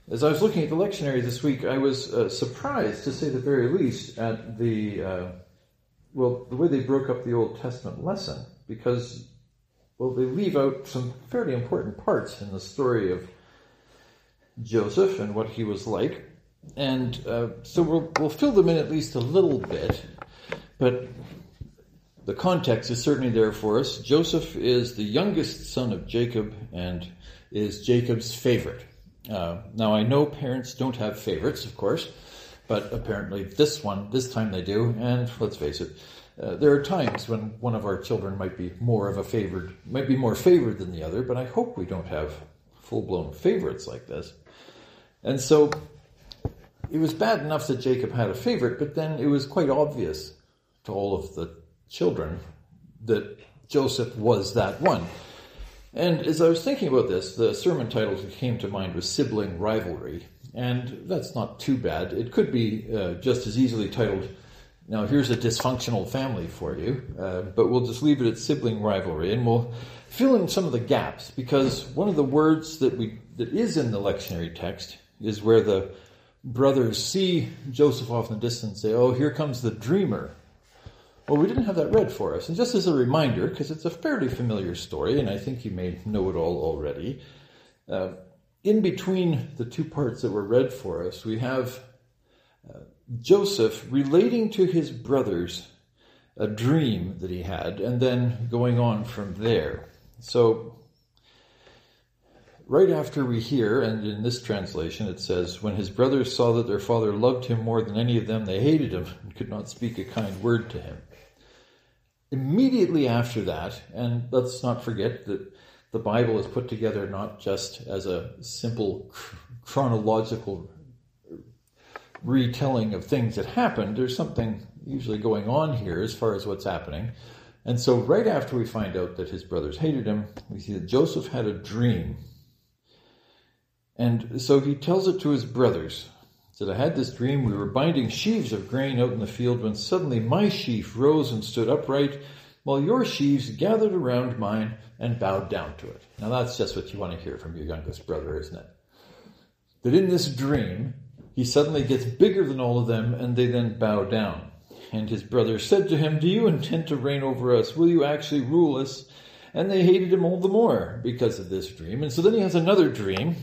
As I was looking at the lectionary this week, I was surprised, to say the very least, at the way they broke up the Old Testament lesson, because, they leave out some fairly important parts in the story of Joseph and what he was like. And so we'll fill them in at least a little bit, but the context is certainly there for us. Joseph is the youngest son of Jacob and is Jacob's favorite. Now, I know parents don't have favorites, of course, but apparently this time they do, and let's face it, there are times when one of our children might be more favored than the other, but I hope we don't have full-blown favorites like this. And so it was bad enough that Jacob had a favorite, but then it was quite obvious to all of the children that Joseph was that one. And as I was thinking about this, the sermon title that came to mind was Sibling Rivalry. And that's not too bad. It could be just as easily titled, Now Here's a Dysfunctional Family for You. But we'll just leave it at Sibling Rivalry. And we'll fill in some of the gaps, because one of the words that is in the lectionary text is where the brothers see Joseph off in the distance and say, "Oh, here comes the dreamer." Well, we didn't have that read for us. And just as a reminder, because it's a fairly familiar story, and I think you may know it all already, in between the two parts that were read for us, we have Joseph relating to his brothers a dream that he had, and then going on from there. So, right after we hear, and in this translation it says, "When his brothers saw that their father loved him more than any of them, they hated him and could not speak a kind word to him." Immediately after that, and let's not forget that the Bible is put together not just as a simple chronological retelling of things that happened. There's something usually going on here as far as what's happening. And so right after we find out that his brothers hated him, we see that Joseph had a dream. And so he tells it to his brothers. He said, "I had this dream. We were binding sheaves of grain out in the field when suddenly my sheaf rose and stood upright, while your sheaves gathered around mine and bowed down to it." Now that's just what you want to hear from your youngest brother, isn't it? That in this dream, he suddenly gets bigger than all of them, and they then bow down. And his brothers said to him, "Do you intend to reign over us? Will you actually rule us?" And they hated him all the more because of this dream. And so then he has another dream.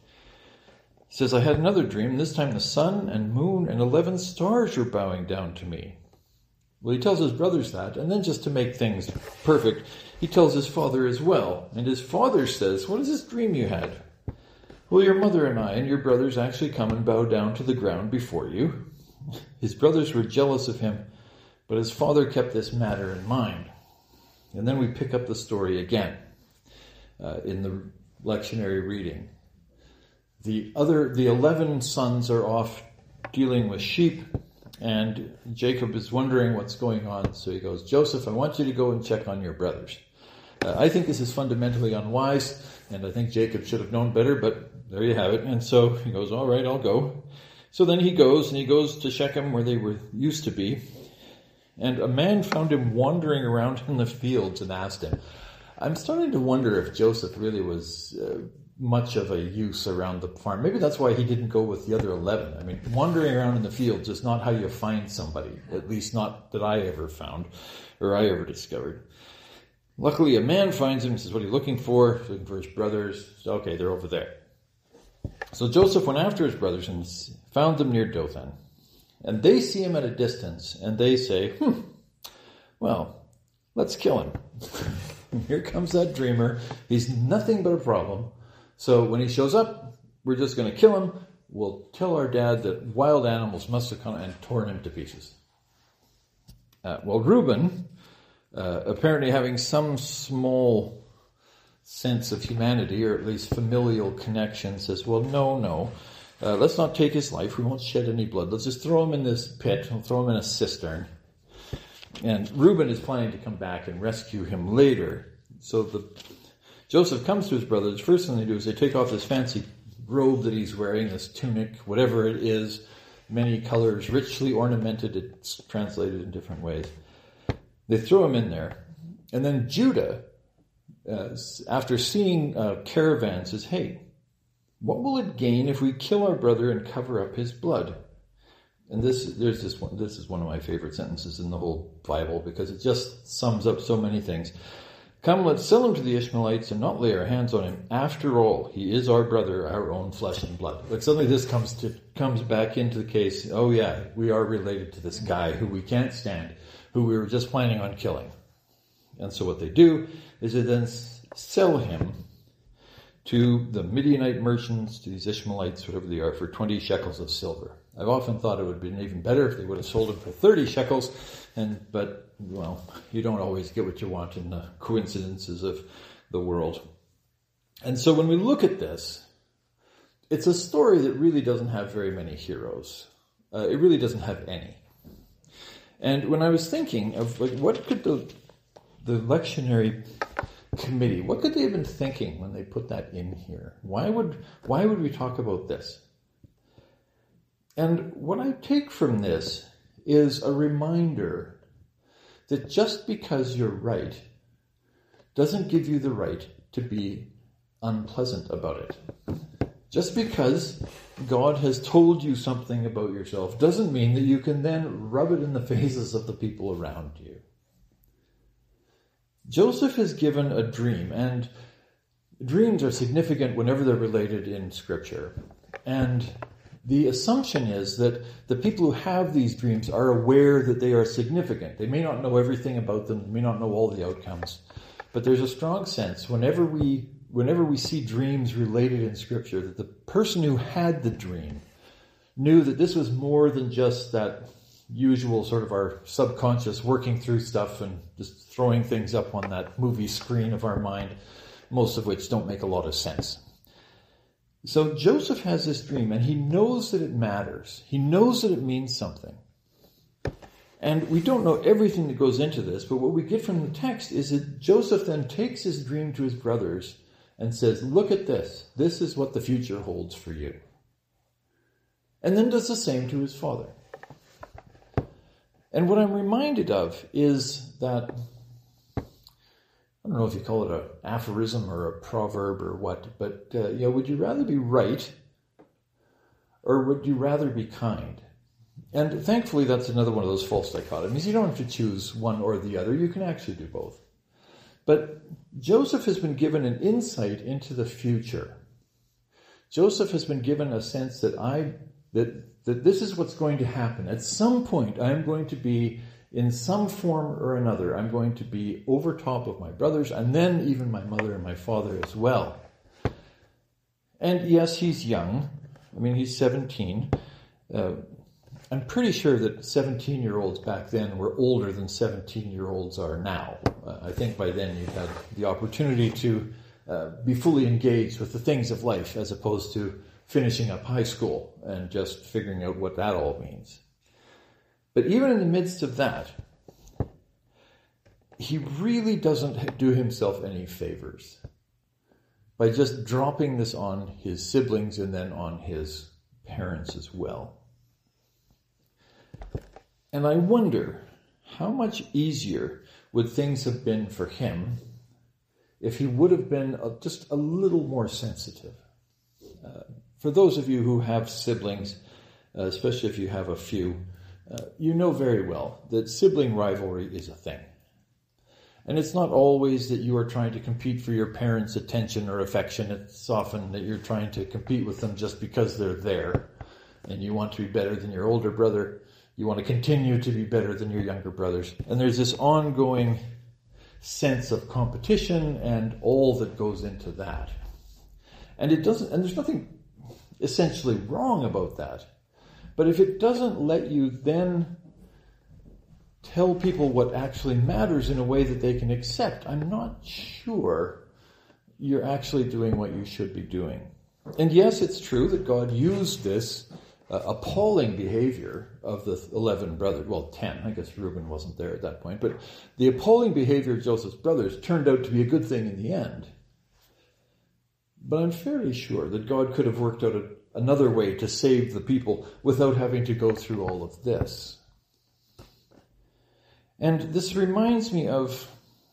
He says, "I had another dream. This time the sun and moon and 11 stars were bowing down to me." Well, he tells his brothers that, and then just to make things perfect, he tells his father as well. And his father says, "What is this dream you had?" "Well, your mother and I and your brothers actually come and bow down to the ground before you." His brothers were jealous of him, but his father kept this matter in mind. And then we pick up the story again in the lectionary reading. The 11 sons are off dealing with sheep, and Jacob is wondering what's going on. So he goes, "Joseph, I want you to go and check on your brothers." I think this is fundamentally unwise, and I think Jacob should have known better, but there you have it. And so he goes, "All right, I'll go." So then he goes to Shechem, where they were used to be. And a man found him wandering around in the fields and asked him. I'm starting to wonder if Joseph really was much of a use around the farm. Maybe that's why he didn't go with the other 11. I mean, wandering around in the fields is not how you find somebody, at least not that I ever found or I ever discovered. Luckily, a man finds him and says, "What are you looking for?" Looking for his brothers. Okay, they're over there. So Joseph went after his brothers and found them near Dothan. And they see him at a distance, and they say, well, let's kill him. Here comes that dreamer. He's nothing but a problem. So when he shows up, we're just going to kill him. We'll tell our dad that wild animals must have come and torn him to pieces. Well, Reuben, apparently having some small sense of humanity, or at least familial connection, says, well, no. Let's not take his life. We won't shed any blood. Let's just throw him in this pit. We'll throw him in a cistern. And Reuben is planning to come back and rescue him later. So Joseph comes to his brothers. First thing they do is they take off this fancy robe that he's wearing, this tunic, whatever it is, many colors, richly ornamented. It's translated in different ways. They throw him in there. And then Judah, after seeing a caravan, says, hey, What will it gain if we kill our brother and cover up his blood? And this is one of my favorite sentences in the whole Bible, because it just sums up so many things. Come, let's sell him to the Ishmaelites and not lay our hands on him. After all, he is our brother, our own flesh and blood. Like suddenly this comes back into the case. Oh yeah, we are related to this guy who we can't stand, who we were just planning on killing. And so what they do is they then sell him to the Midianite merchants, to these Ishmaelites, whatever they are, for 20 shekels of silver. I've often thought it would have been even better if they would have sold him for 30 shekels, but you don't always get what you want in the coincidences of the world. And so when we look at this, it's a story that really doesn't have very many heroes. It really doesn't have any. And when I was thinking of what could the lectionary committee, what could they have been thinking when they put that in here? Why would we talk about this? And what I take from this is a reminder that just because you're right doesn't give you the right to be unpleasant about it. Just because God has told you something about yourself doesn't mean that you can then rub it in the faces of the people around you. Joseph is given a dream, and dreams are significant whenever they're related in Scripture. And the assumption is that the people who have these dreams are aware that they are significant. They may not know everything about them, they may not know all the outcomes, but there's a strong sense whenever we see dreams related in Scripture that the person who had the dream knew that this was more than just that usual sort of our subconscious working through stuff and just throwing things up on that movie screen of our mind, most of which don't make a lot of sense. So Joseph has this dream, and he knows that it matters. He knows that it means something. And we don't know everything that goes into this, but what we get from the text is that Joseph then takes his dream to his brothers and says, look at this. This is what the future holds for you. And then does the same to his father. And what I'm reminded of is that, I don't know if you call it an aphorism or a proverb or what, but would you rather be right or would you rather be kind? And thankfully that's another one of those false dichotomies. You don't have to choose one or the other. You can actually do both. But Joseph has been given an insight into the future. Joseph has been given a sense that that this is what's going to happen. At some point, I'm going to be, in some form or another, I'm going to be over top of my brothers, and then even my mother and my father as well. And yes, he's young. I mean, he's 17. I'm pretty sure that 17-year-olds back then were older than 17-year-olds are now. I think by then you had the opportunity to be fully engaged with the things of life as opposed to finishing up high school and just figuring out what that all means. But even in the midst of that, he really doesn't do himself any favors by just dropping this on his siblings and then on his parents as well. And I wonder how much easier would things have been for him if he would have been just a little more sensitive. For those of you who have siblings, especially if you have a few, you know very well that sibling rivalry is a thing. And it's not always that you are trying to compete for your parents' attention or affection. It's often that you're trying to compete with them just because they're there. And you want to be better than your older brother. You want to continue to be better than your younger brothers. And there's this ongoing sense of competition and all that goes into that. And there's nothing essentially wrong about that. But if it doesn't let you then tell people what actually matters in a way that they can accept, I'm not sure you're actually doing what you should be doing. And yes, it's true that God used this appalling behavior of the 11 brothers, well, 10, I guess Reuben wasn't there at that point, but the appalling behavior of Joseph's brothers turned out to be a good thing in the end. But I'm fairly sure that God could have worked out another way to save the people without having to go through all of this. And this reminds me of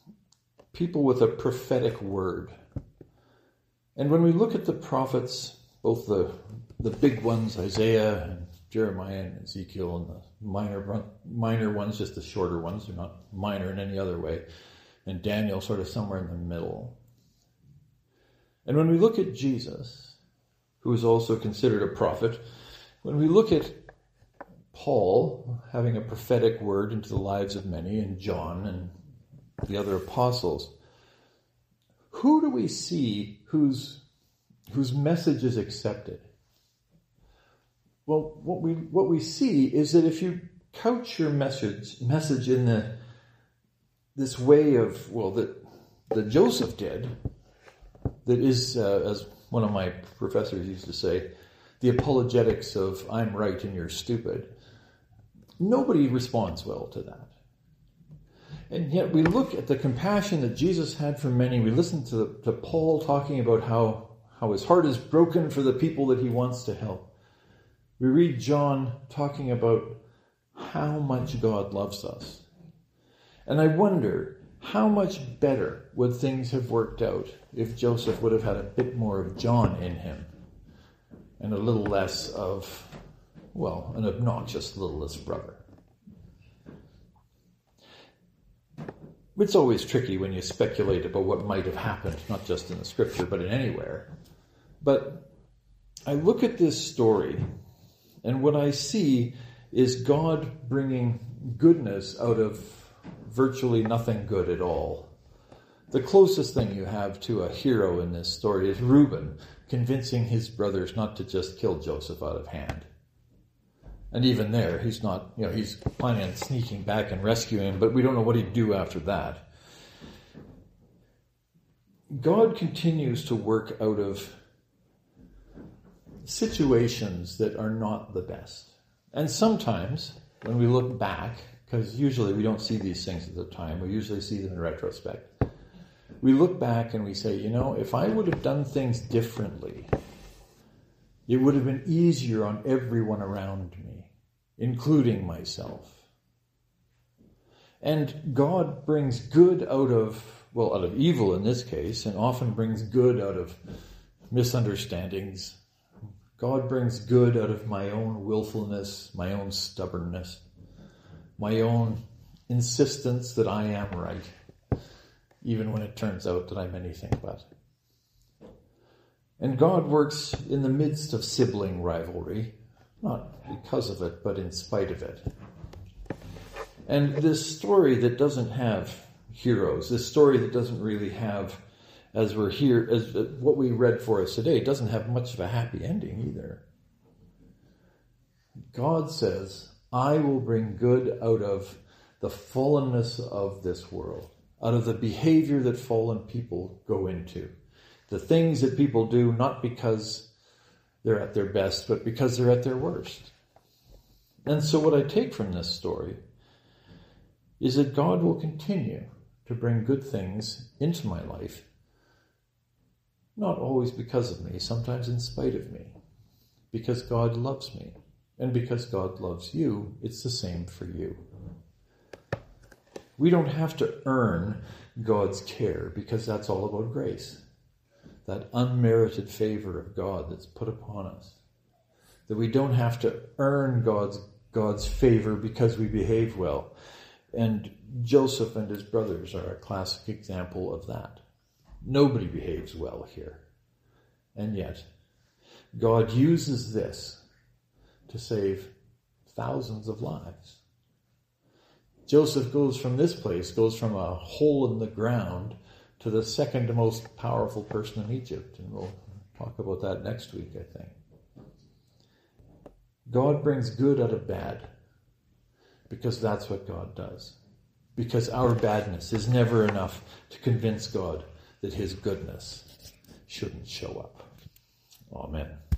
people with a prophetic word. And when we look at the prophets both the big ones, Isaiah and Jeremiah and Ezekiel, and the minor ones, just the shorter ones. They're not minor in any other way. And Daniel sort of somewhere in the middle. And when we look at Jesus, who is also considered a prophet, when we look at Paul having a prophetic word into the lives of many, and John and the other apostles, who do we see whose message is accepted? Well, what we see is that if you couch your message in this way of, well, that Joseph did, that is, as one of my professors used to say, the apologetics of I'm right and you're stupid, nobody responds well to that. And yet we look at the compassion that Jesus had for many. We listen to Paul talking about how his heart is broken for the people that he wants to help. We read John talking about how much God loves us. And I wonder, how much better would things have worked out if Joseph would have had a bit more of John in him and a little less of, well, an obnoxious littlest brother. It's always tricky when you speculate about what might have happened, not just in the scripture, but in anywhere. But I look at this story, and what I see is God bringing goodness out of virtually nothing good at all. The closest thing you have to a hero in this story is Reuben convincing his brothers not to just kill Joseph out of hand. And even there, he's not, he's planning on sneaking back and rescuing him, but we don't know what he'd do after that. God continues to work out of situations that are not the best. And sometimes, when we look back, because usually we don't see these things at the time, we usually see them in retrospect. We look back and we say, if I would have done things differently, it would have been easier on everyone around me, including myself. And God brings good out of evil in this case, and often brings good out of misunderstandings. God brings good out of my own willfulness, my own stubbornness, my own insistence that I am right, even when it turns out that I'm anything but. And God works in the midst of sibling rivalry, not because of it, but in spite of it. And this story that doesn't have heroes, this story that doesn't really have, as we're here, as what we read for us today, doesn't have much of a happy ending either. God says, I will bring good out of the fallenness of this world, out of the behavior that fallen people go into. The things that people do, not because they're at their best, but because they're at their worst. And so what I take from this story is that God will continue to bring good things into my life, not always because of me, sometimes in spite of me, because God loves me. And because God loves you, it's the same for you. We don't have to earn God's care, because that's all about grace. That unmerited favor of God that's put upon us. That we don't have to earn God's favor because we behave well. And Joseph and his brothers are a classic example of that. Nobody behaves well here. And yet, God uses this to save thousands of lives. Joseph goes from a hole in the ground to the second most powerful person in Egypt. And we'll talk about that next week, I think. God brings good out of bad, because that's what God does. Because our badness is never enough to convince God that his goodness shouldn't show up. Amen.